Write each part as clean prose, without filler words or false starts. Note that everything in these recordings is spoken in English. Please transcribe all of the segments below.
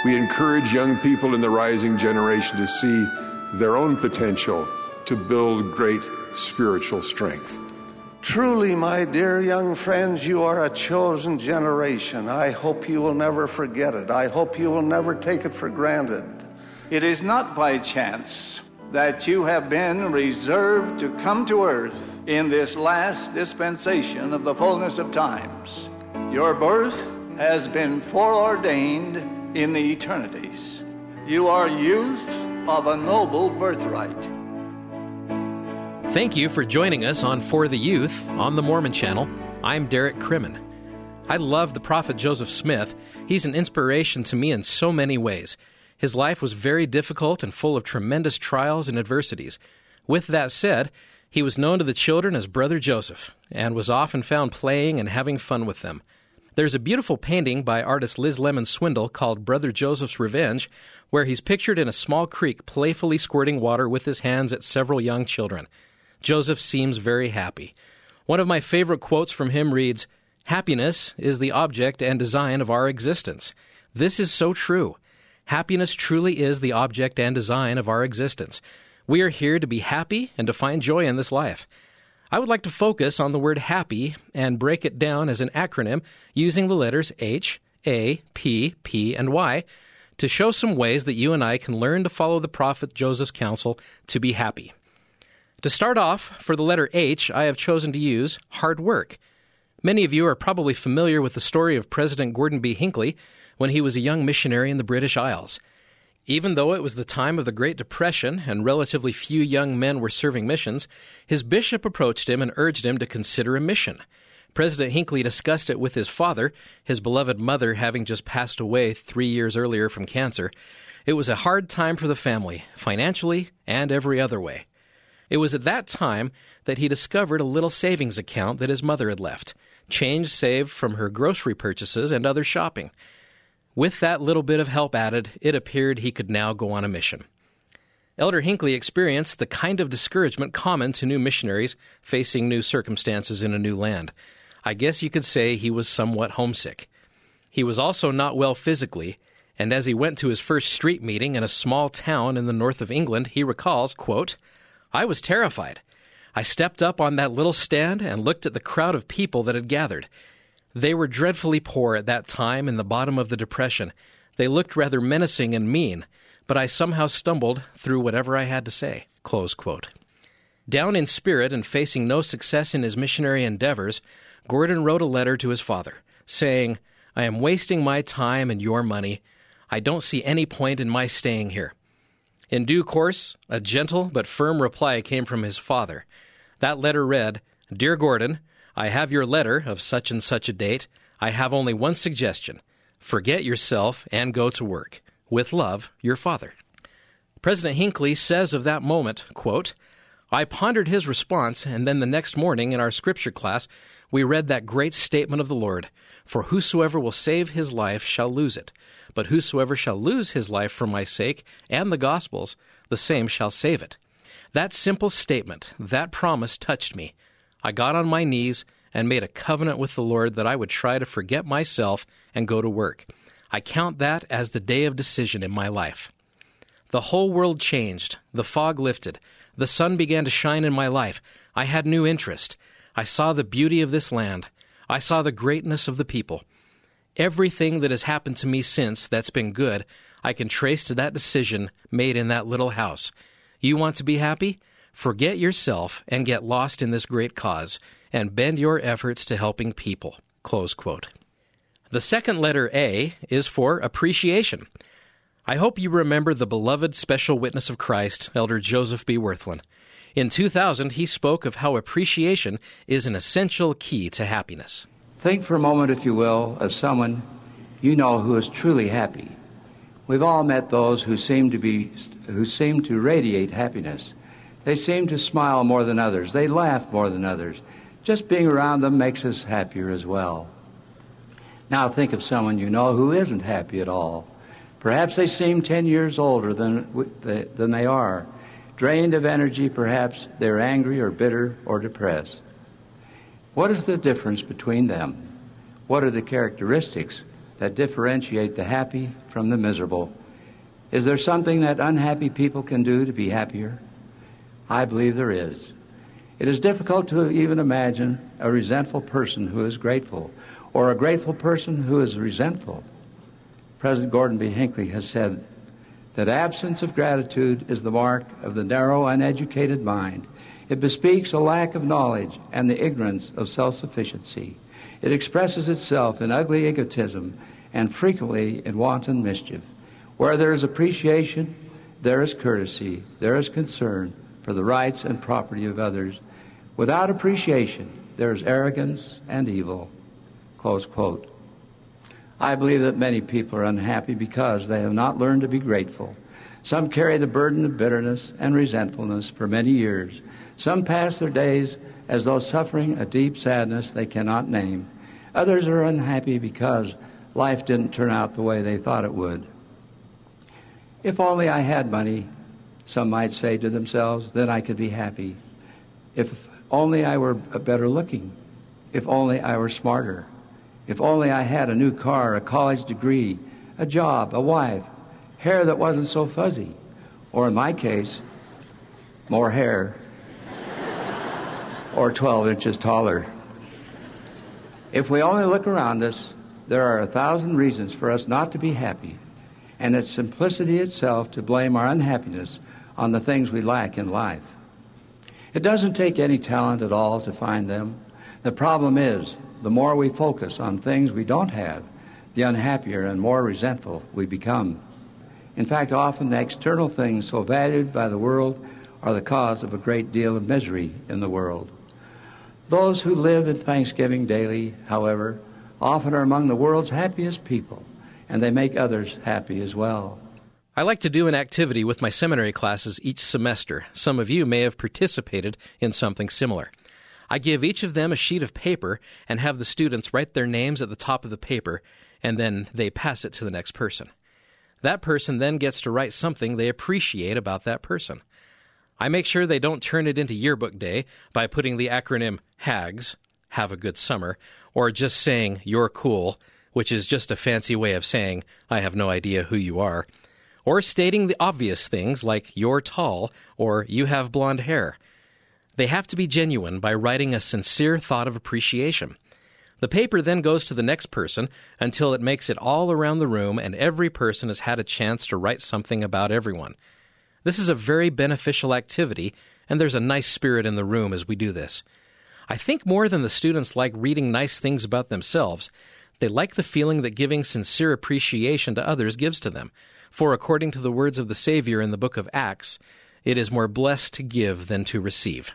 we encourage young people in the rising generation to see their own potential to build great spiritual strength. Truly, my dear young friends, you are a chosen generation. I hope you will never forget it. I hope you will never take it for granted. It is not by chance that you have been reserved to come to earth in this last dispensation of the fullness of times. Your birth has been foreordained in the eternities. You are youth of a noble birthright. Thank you for joining us on For the Youth on the Mormon Channel. I'm Derek Crimmen. I love the prophet Joseph Smith. He's an inspiration to me in so many ways. His life was very difficult and full of tremendous trials and adversities. With that said, he was known to the children as Brother Joseph and was often found playing and having fun with them. There's a beautiful painting by artist Liz Lemon Swindle called Brother Joseph's Revenge, where he's pictured in a small creek playfully squirting water with his hands at several young children. Joseph seems very happy. One of my favorite quotes from him reads, "Happiness is the object and design of our existence." This is so true. Happiness truly is the object and design of our existence. We are here to be happy and to find joy in this life. I would like to focus on the word happy and break it down as an acronym using the letters H, A, P, P, and Y to show some ways that you and I can learn to follow the prophet Joseph's counsel to be happy. To start off, for the letter H, I have chosen to use hard work. Many of you are probably familiar with the story of President Gordon B. Hinckley when he was a young missionary in the British Isles. Even though it was the time of the Great Depression and relatively few young men were serving missions, his bishop approached him and urged him to consider a mission. President Hinckley discussed it with his father, his beloved mother having just passed away 3 years earlier from cancer. It was a hard time for the family, financially and every other way. It was at that time that he discovered a little savings account that his mother had left, change saved from her grocery purchases and other shopping. With that little bit of help added, it appeared he could now go on a mission. Elder Hinckley experienced the kind of discouragement common to new missionaries facing new circumstances in a new land. I guess you could say he was somewhat homesick. He was also not well physically, and as he went to his first street meeting in a small town in the north of England, he recalls, quote, "I was terrified. I stepped up on that little stand and looked at the crowd of people that had gathered. They were dreadfully poor at that time in the bottom of the Depression. They looked rather menacing and mean, but I somehow stumbled through whatever I had to say." Close quote. Down in spirit and facing no success in his missionary endeavors, Gordon wrote a letter to his father, saying, "I am wasting my time and your money. I don't see any point in my staying here." In due course, a gentle but firm reply came from his father. That letter read, "Dear Gordon, I have your letter of such and such a date. I have only one suggestion. Forget yourself and go to work. With love, your father." President Hinckley says of that moment, quote, "I pondered his response, and then the next morning in our scripture class, we read that great statement of the Lord, 'For whosoever will save his life shall lose it. But whosoever shall lose his life for my sake and the gospel's, the same shall save it.' That simple statement, that promise touched me. I got on my knees and made a covenant with the Lord that I would try to forget myself and go to work. I count that as the day of decision in my life. The whole world changed. The fog lifted. The sun began to shine in my life. I had new interest. I saw the beauty of this land. I saw the greatness of the people. Everything that has happened to me since that's been good, I can trace to that decision made in that little house. You want to be happy? Forget yourself and get lost in this great cause, and bend your efforts to helping people." Close quote. The second letter, A, is for appreciation. I hope you remember the beloved special witness of Christ, Elder Joseph B. Wirthlin. In 2000, he spoke of how appreciation is an essential key to happiness. Think for a moment, if you will, of someone you know who is truly happy. We've all met those who seem to radiate happiness. They seem to smile more than others. They laugh more than others. Just being around them makes us happier as well. Now think of someone you know who isn't happy at all. Perhaps they seem 10 years older than they are. Drained of energy, perhaps they're angry or bitter or depressed. What is the difference between them? What are the characteristics that differentiate the happy from the miserable. Is there something that unhappy people can do to be happier? I believe there is. It is difficult to even imagine a resentful person who is grateful, or a grateful person who is resentful. President Gordon B. Hinckley has said that absence of gratitude is the mark of the narrow, uneducated mind. It bespeaks a lack of knowledge and the ignorance of self-sufficiency. It expresses itself in ugly egotism and frequently in wanton mischief. Where there is appreciation, there is courtesy, there is concern for the rights and property of others. Without appreciation, there is arrogance and evil." Close quote. I believe that many people are unhappy because they have not learned to be grateful. Some carry the burden of bitterness and resentfulness for many years. Some pass their days as though suffering a deep sadness they cannot name. Others are unhappy because life didn't turn out the way they thought it would. If only I had money, some might say to themselves, then I could be happy. If only I were better looking. If only I were smarter. If only I had a new car, a college degree, a job, a wife, hair that wasn't so fuzzy. Or in my case, more hair. Or 12 inches taller. If we only look around us, there are 1,000 reasons for us not to be happy, and it's simplicity itself to blame our unhappiness on the things we lack in life. It doesn't take any talent at all to find them. The problem is, the more we focus on things we don't have, the unhappier and more resentful we become. In fact, often the external things so valued by the world are the cause of a great deal of misery in the world. Those who live in thanksgiving daily, however, often are among the world's happiest people, and they make others happy as well. I like to do an activity with my seminary classes each semester. Some of you may have participated in something similar. I give each of them a sheet of paper and have the students write their names at the top of the paper, and then they pass it to the next person. That person then gets to write something they appreciate about that person. I make sure they don't turn it into yearbook day by putting the acronym HAGS, have a good summer, or just saying you're cool, which is just a fancy way of saying I have no idea who you are, or stating the obvious things like you're tall or you have blonde hair. They have to be genuine by writing a sincere thought of appreciation. The paper then goes to the next person until it makes it all around the room and every person has had a chance to write something about everyone. This is a very beneficial activity, and there's a nice spirit in the room as we do this. I think more than the students like reading nice things about themselves, they like the feeling that giving sincere appreciation to others gives to them. For according to the words of the Savior in the book of Acts, it is more blessed to give than to receive.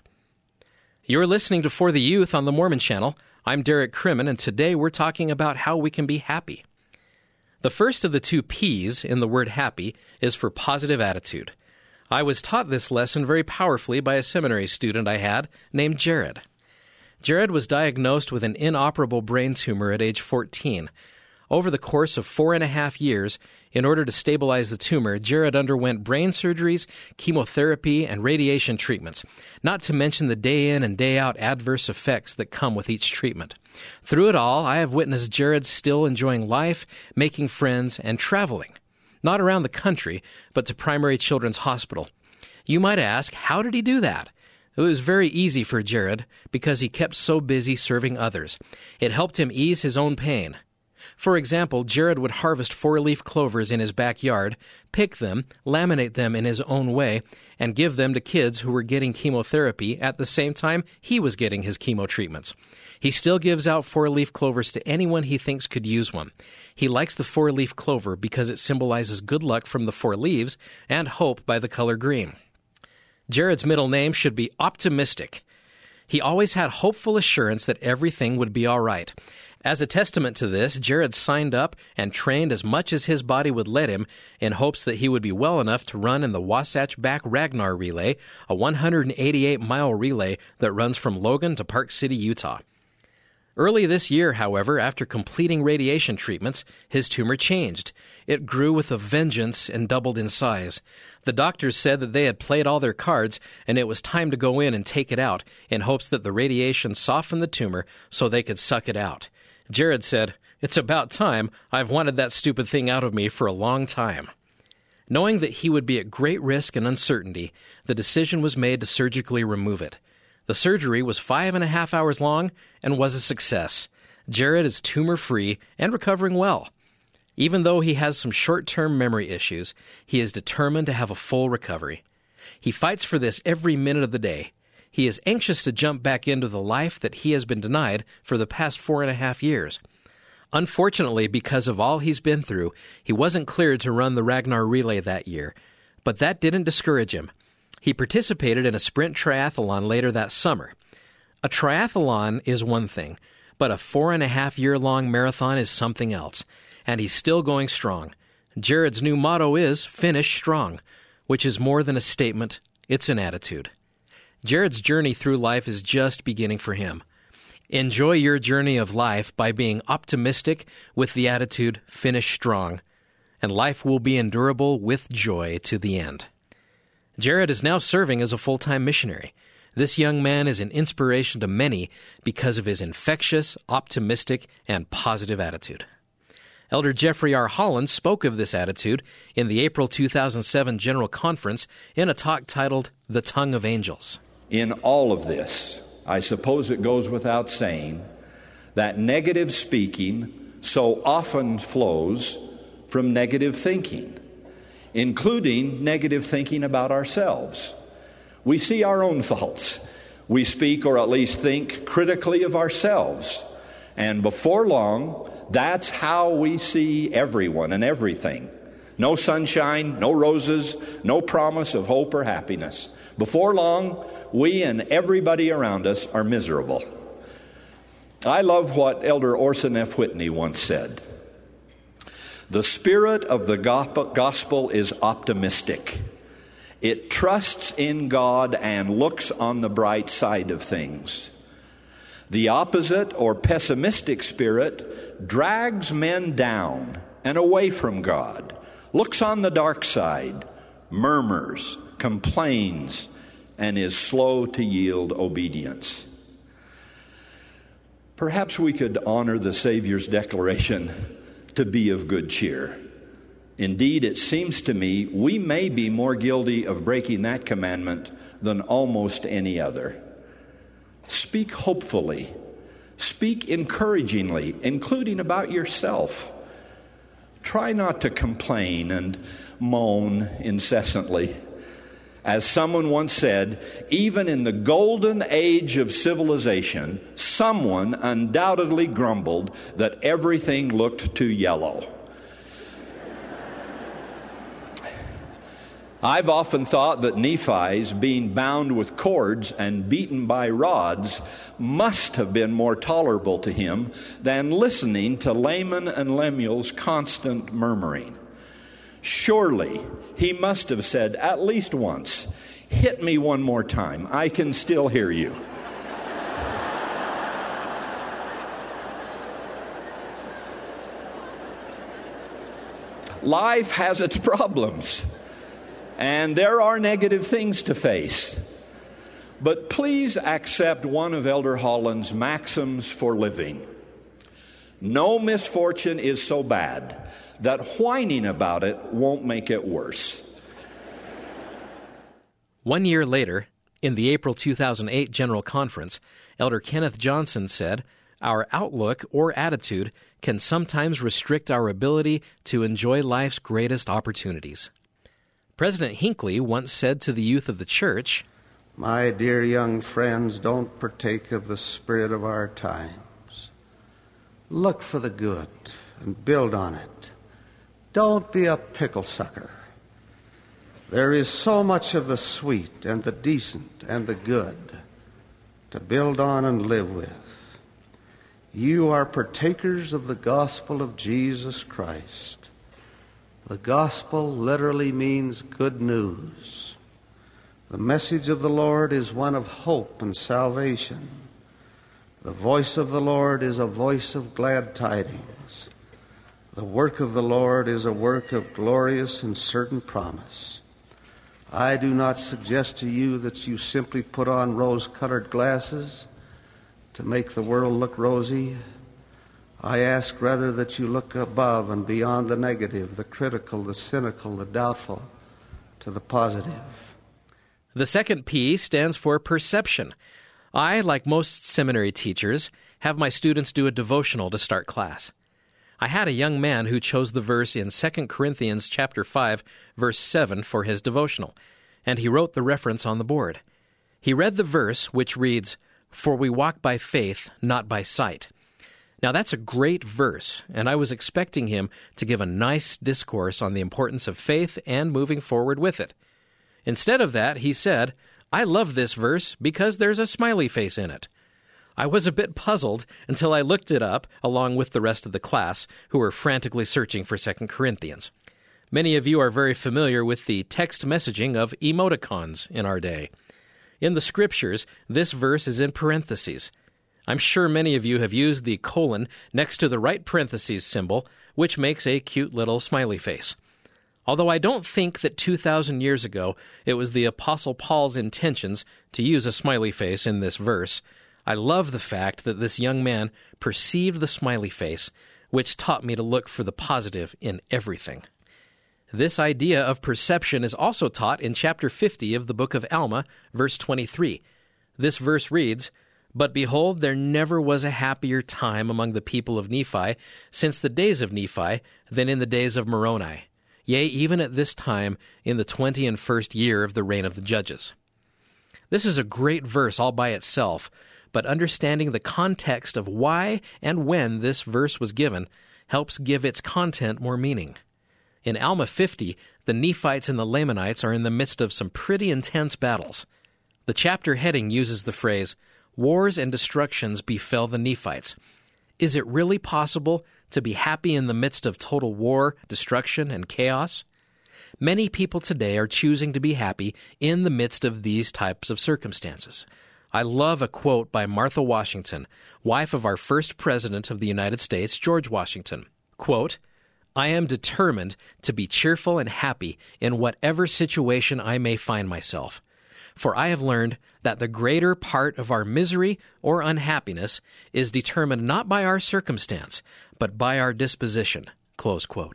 You're listening to For the Youth on the Mormon Channel. I'm Derek Crimmin, and today we're talking about how we can be happy. The first of the two P's in the word happy is for positive attitude. I was taught this lesson very powerfully by a seminary student I had named Jared. Jared was diagnosed with an inoperable brain tumor at age 14. Over the course of 4.5 years, in order to stabilize the tumor, Jared underwent brain surgeries, chemotherapy, and radiation treatments, not to mention the day-in and day-out adverse effects that come with each treatment. Through it all, I have witnessed Jared still enjoying life, making friends, and traveling. Not around the country, but to Primary Children's Hospital. You might ask, how did he do that? It was very easy for Jared because he kept so busy serving others. It helped him ease his own pain. For example, Jared would harvest 4-leaf clovers in his backyard, pick them, laminate them in his own way, and give them to kids who were getting chemotherapy at the same time he was getting his chemo treatments. He still gives out 4-leaf clovers to anyone he thinks could use one. He likes the 4-leaf clover because it symbolizes good luck from the 4 leaves and hope by the color green. Jared's middle name should be Optimistic. He always had hopeful assurance that everything would be all right. As a testament to this, Jared signed up and trained as much as his body would let him in hopes that he would be well enough to run in the Wasatch Back Ragnar Relay, a 188-mile relay that runs from Logan to Park City, Utah. Early this year, however, after completing radiation treatments, his tumor changed. It grew with a vengeance and doubled in size. The doctors said that they had played all their cards and it was time to go in and take it out in hopes that the radiation softened the tumor so they could suck it out. Jared said, It's about time. I've wanted that stupid thing out of me for a long time. Knowing that he would be at great risk and uncertainty, the decision was made to surgically remove it. The surgery was 5.5 hours long and was a success. Jared is tumor-free and recovering well. Even though he has some short-term memory issues, he is determined to have a full recovery. He fights for this every minute of the day. He is anxious to jump back into the life that he has been denied for the past 4.5 years. Unfortunately, because of all he's been through, he wasn't cleared to run the Ragnar Relay that year. But that didn't discourage him. He participated in a sprint triathlon later that summer. A triathlon is one thing, but a 4.5-year-long marathon is something else, and he's still going strong. Jared's new motto is, "Finish strong," which is more than a statement, it's an attitude. Jared's journey through life is just beginning for him. Enjoy your journey of life by being optimistic with the attitude, "Finish strong," and life will be endurable with joy to the end. Jared is now serving as a full-time missionary. This young man is an inspiration to many because of his infectious, optimistic, and positive attitude. Elder Jeffrey R. Holland spoke of this attitude in the April 2007 General Conference in a talk titled "The Tongue of Angels." In all of this, I suppose it goes without saying that negative speaking so often flows from negative thinking, including negative thinking about ourselves. We see our own faults. We speak, or at least think, critically of ourselves. And before long, that's how we see everyone and everything. No sunshine, no roses, no promise of hope or happiness. Before long, we and everybody around us are miserable. I love what Elder Orson F. Whitney once said. The spirit of the gospel is optimistic. It trusts in God and looks on the bright side of things. The opposite or pessimistic spirit drags men down and away from God, looks on the dark side, murmurs, complains, and is slow to yield obedience. Perhaps we could honor the Savior's declaration to be of good cheer. Indeed, it seems to me we may be more guilty of breaking that commandment than almost any other. Speak hopefully. Speak encouragingly, including about yourself. Try not to complain and moan incessantly. As someone once said, even in the golden age of civilization, someone undoubtedly grumbled that everything looked too yellow. I've often thought that Nephi's being bound with cords and beaten by rods must have been more tolerable to him than listening to Laman and Lemuel's constant murmuring. Surely he must have said at least once, "Hit me one more time, I can still hear you." Life has its problems, and there are negative things to face. But please accept one of Elder Holland's maxims for living. No misfortune is so bad that whining about it won't make it worse. 1 year later, in the April 2008 General Conference, Elder Kenneth Johnson said, "Our outlook or attitude can sometimes restrict our ability to enjoy life's greatest opportunities." President Hinckley once said to the youth of the church, My dear young friends, don't partake of the spirit of our times. Look for the good and build on it. Don't be a pickle sucker. There is so much of the sweet and the decent and the good to build on and live with. You are partakers of the gospel of Jesus Christ. The gospel literally means good news. The message of the Lord is one of hope and salvation. The voice of the Lord is a voice of glad tidings. The work of the Lord is a work of glorious and certain promise. I do not suggest to you that you simply put on rose-colored glasses to make the world look rosy. I ask rather that you look above and beyond the negative, the critical, the cynical, the doubtful, to the positive. The second P stands for perception. I, like most seminary teachers, have my students do a devotional to start class. I had a young man who chose the verse in 2 Corinthians chapter 5, verse 7 for his devotional, and he wrote the reference on the board. He read the verse, which reads, "For we walk by faith, not by sight." Now that's a great verse, and I was expecting him to give a nice discourse on the importance of faith and moving forward with it. Instead of that, he said, "I love this verse because there's a smiley face in it." I was a bit puzzled until I looked it up along with the rest of the class, who were frantically searching for 2 Corinthians. Many of you are very familiar with the text messaging of emoticons in our day. In the Scriptures, this verse is in parentheses. I'm sure many of you have used the colon next to the right parentheses symbol, which makes a cute little smiley face. Although I don't think that 2,000 years ago it was the Apostle Paul's intentions to use a smiley face in this verse, I love the fact that this young man perceived the smiley face, which taught me to look for the positive in everything. This idea of perception is also taught in chapter 50 of the book of Alma, verse 23. This verse reads, "But behold, there never was a happier time among the people of Nephi since the days of Nephi than in the days of Moroni. Yea, even at this time, in the 21st year of the reign of the judges." This is a great verse all by itself, but understanding the context of why and when this verse was given helps give its content more meaning. In Alma 50, the Nephites and the Lamanites are in the midst of some pretty intense battles. The chapter heading uses the phrase, "Wars and destructions befell the Nephites." Is it really possible to be happy in the midst of total war, destruction, and chaos? Many people today are choosing to be happy in the midst of these types of circumstances. I love a quote by Martha Washington, wife of our first president of the United States, George Washington. Quote, "I am determined to be cheerful and happy in whatever situation I may find myself. For I have learned that the greater part of our misery or unhappiness is determined not by our circumstance, but by our disposition." Close quote.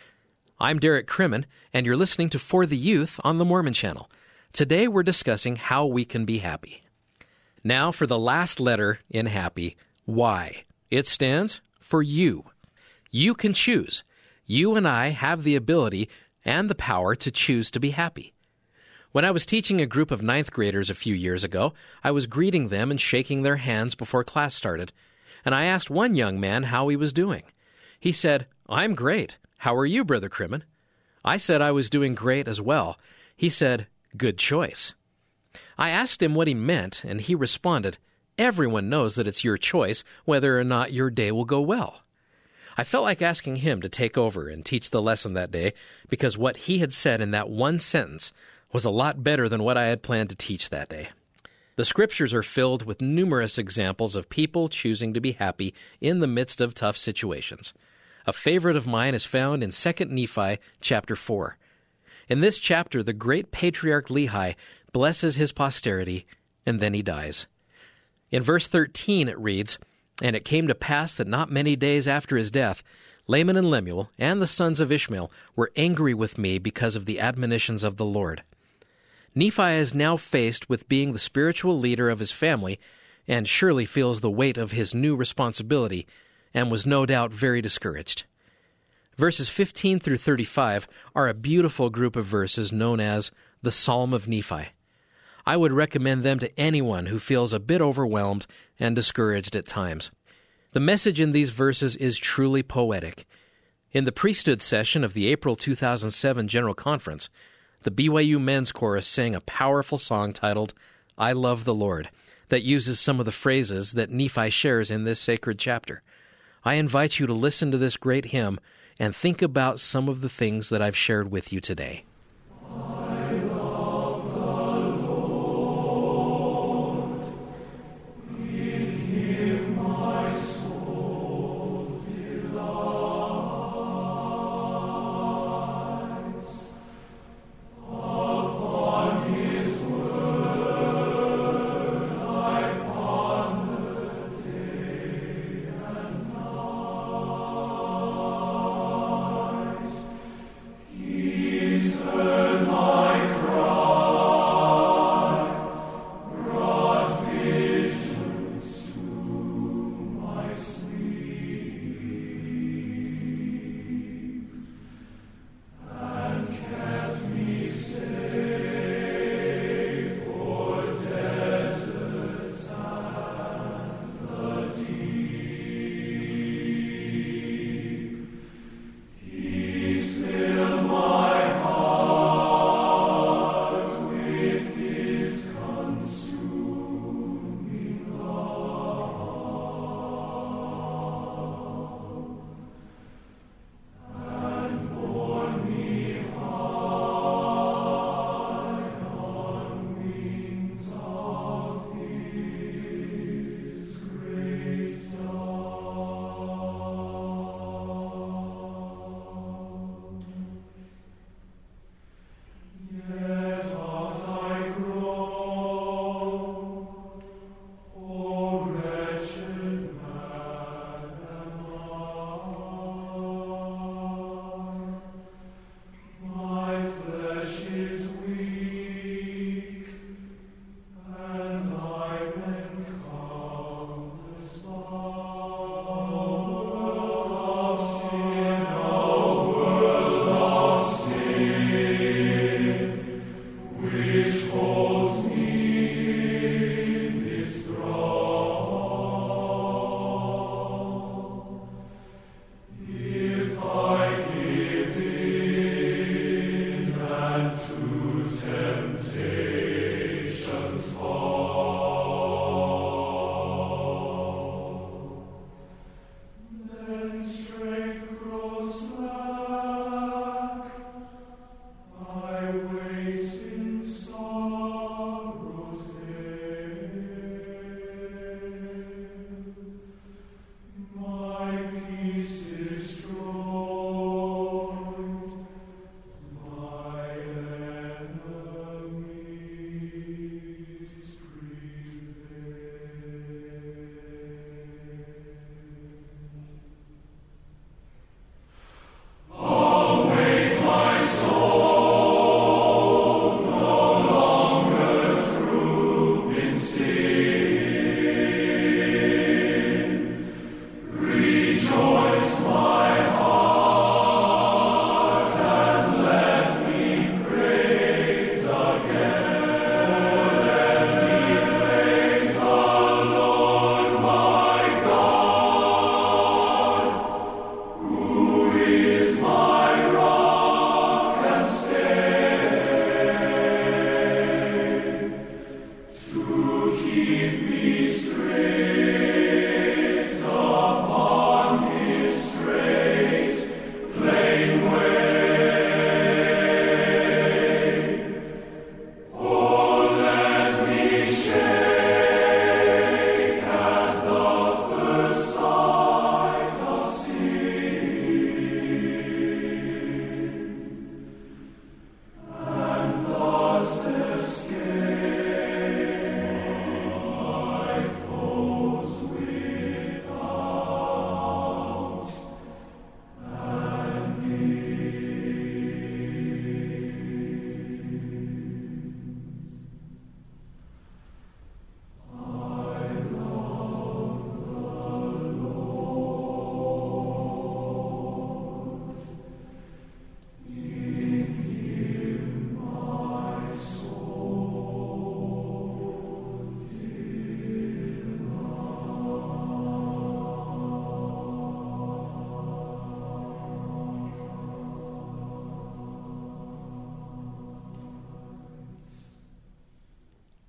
I'm Derek Crimmin, and you're listening to For the Youth on the Mormon Channel. Today we're discussing how we can be happy. Now for the last letter in happy, Y. It stands for you. You can choose. You and I have the ability and the power to choose to be happy. When I was teaching a group of 9th graders a few years ago, I was greeting them and shaking their hands before class started, and I asked one young man how he was doing. He said, "I'm great. How are you, Brother Crimmin?" I said I was doing great as well. He said, "Good choice." I asked him what he meant, and he responded, "Everyone knows that it's your choice whether or not your day will go well." I felt like asking him to take over and teach the lesson that day because what he had said in that one sentence was a lot better than what I had planned to teach that day. The Scriptures are filled with numerous examples of people choosing to be happy in the midst of tough situations. A favorite of mine is found in 2 Nephi chapter 4. In this chapter, the great patriarch Lehi blesses his posterity, and then he dies. In verse 13 it reads, "And it came to pass that not many days after his death, Laman and Lemuel and the sons of Ishmael were angry with me because of the admonitions of the Lord." Nephi is now faced with being the spiritual leader of his family and surely feels the weight of his new responsibility and was no doubt very discouraged. Verses 15 through 35 are a beautiful group of verses known as the Psalm of Nephi. I would recommend them to anyone who feels a bit overwhelmed and discouraged at times. The message in these verses is truly poetic. In the priesthood session of the April 2007 General Conference, the BYU Men's Chorus sang a powerful song titled, "I Love the Lord," that uses some of the phrases that Nephi shares in this sacred chapter. I invite you to listen to this great hymn and think about some of the things that I've shared with you today.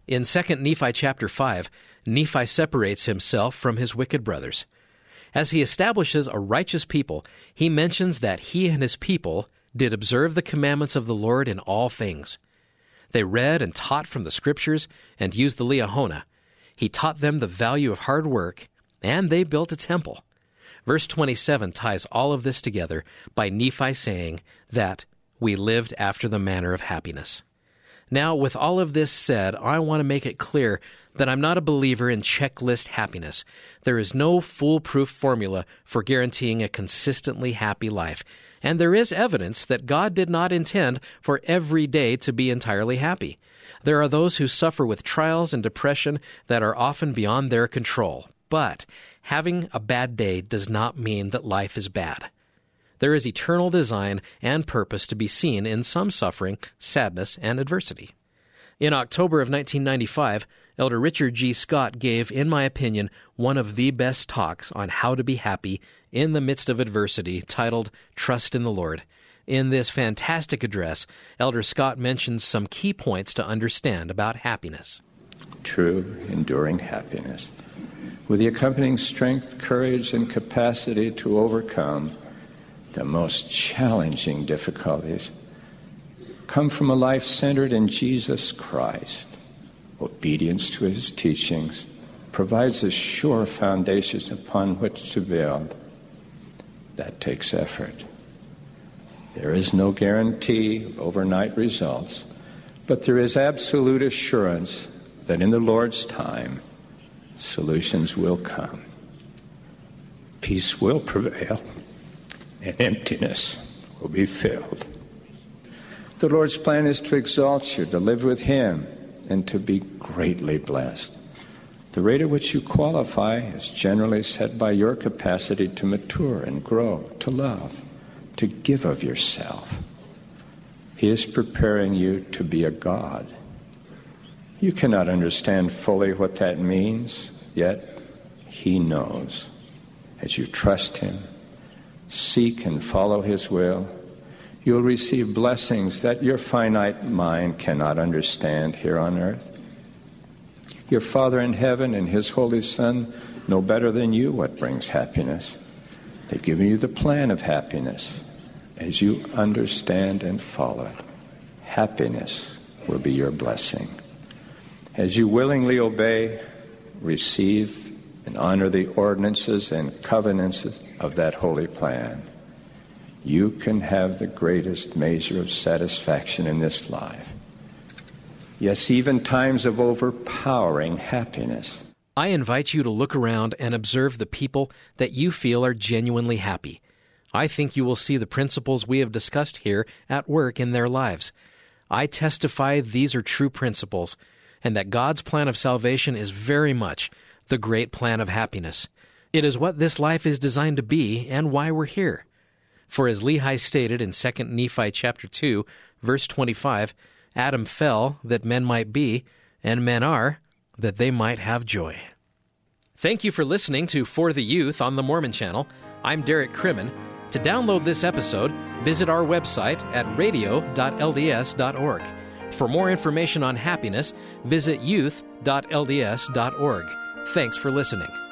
In 2 Nephi chapter 5, Nephi separates himself from his wicked brothers. As he establishes a righteous people, he mentions that he and his people did observe the commandments of the Lord in all things. They read and taught from the Scriptures and used the Liahona. He taught them the value of hard work, and they built a temple. Verse 27 ties all of this together by Nephi saying that we lived after the manner of happiness. Now, with all of this said, I want to make it clear that I'm not a believer in checklist happiness. There is no foolproof formula for guaranteeing a consistently happy life, and there is evidence that God did not intend for every day to be entirely happy. There are those who suffer with trials and depression that are often beyond their control, but having a bad day does not mean that life is bad. There is eternal design and purpose to be seen in some suffering, sadness, and adversity. In October of 1995, Elder Richard G. Scott gave, in my opinion, one of the best talks on how to be happy in the midst of adversity, titled Trust in the Lord. In this fantastic address, Elder Scott mentions some key points to understand about happiness. True, enduring happiness, with the accompanying strength, courage, and capacity to overcome the most challenging difficulties, come from a life centered in Jesus Christ. Obedience to his teachings provides a sure foundation upon which to build. That takes effort. There is no guarantee of overnight results, but there is absolute assurance that in the Lord's time, solutions will come. Peace will prevail, and emptiness will be filled. The Lord's plan is to exalt you, to live with him, and to be greatly blessed. The rate at which you qualify is generally set by your capacity to mature and grow, to love, to give of yourself. He is preparing you to be a God. You cannot understand fully what that means, yet he knows. As you trust him, seek and follow his will, you'll receive blessings that your finite mind cannot understand here on earth. Your Father in heaven and his Holy Son know better than you what brings happiness. They've given you the plan of happiness. As you understand and follow it, happiness will be your blessing. As you willingly obey, receive, and honor the ordinances and covenants of that holy plan, you can have the greatest measure of satisfaction in this life. Yes, even times of overpowering happiness. I invite you to look around and observe the people that you feel are genuinely happy. I think you will see the principles we have discussed here at work in their lives. I testify these are true principles, and that God's plan of salvation is very much the great plan of happiness. It is what this life is designed to be and why we're here. For as Lehi stated in 2 Nephi chapter 2, verse 25, Adam fell that men might be, and men are, that they might have joy. Thank you for listening to For the Youth on the Mormon Channel. I'm Derek Crimmin. To download this episode, visit our website at radio.lds.org. For more information on happiness, visit youth.lds.org. Thanks for listening.